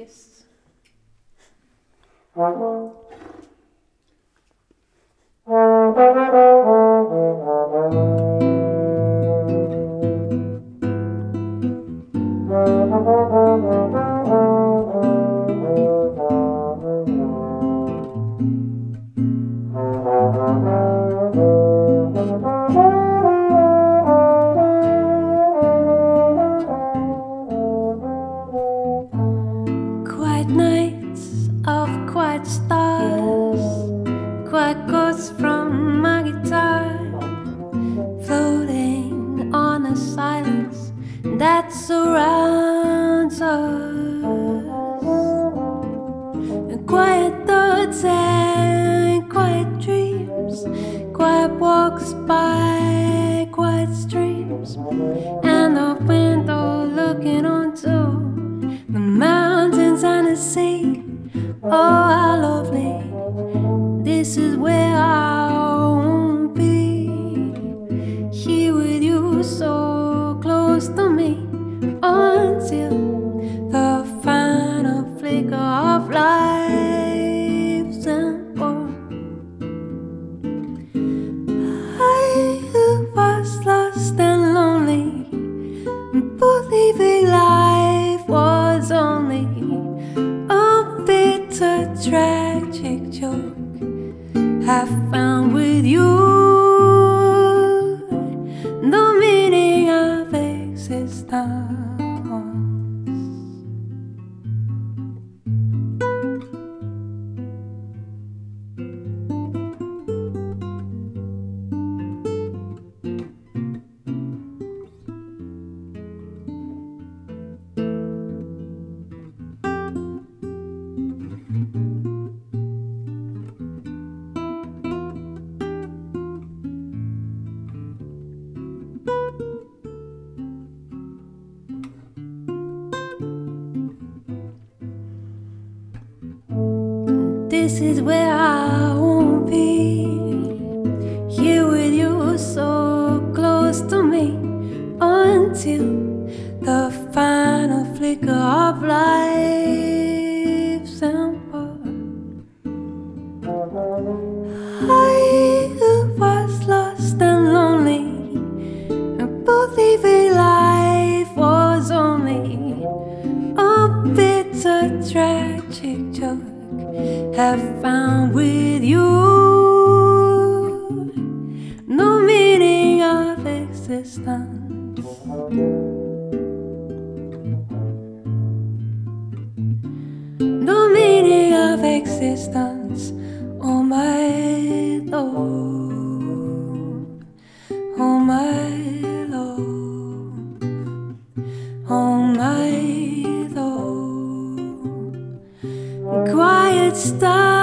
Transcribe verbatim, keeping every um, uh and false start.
Yes. Quiet nights of quiet stars, quiet chords from my guitar, floating on a silence that surrounds us. Quiet thoughts and quiet dreams, quiet walks by quiet streams, and the window looking onto the mountains and the sea. Oh, how lovely, this is where I won't be. Here with you, so close to me, until the final flicker of life's born. I was lost and lonely, believing life was only a bitter, tragic joke I found with you. The meaning of existence. This is where I won't be. Here with you, so close to me, until the final flicker of life's ember. I was lost and lonely, believing life was only a bitter, tragic joke have found with you. No meaning of existence. No meaning of existence. Oh my Lord, oh my Lord, oh my Lord. Quiet star.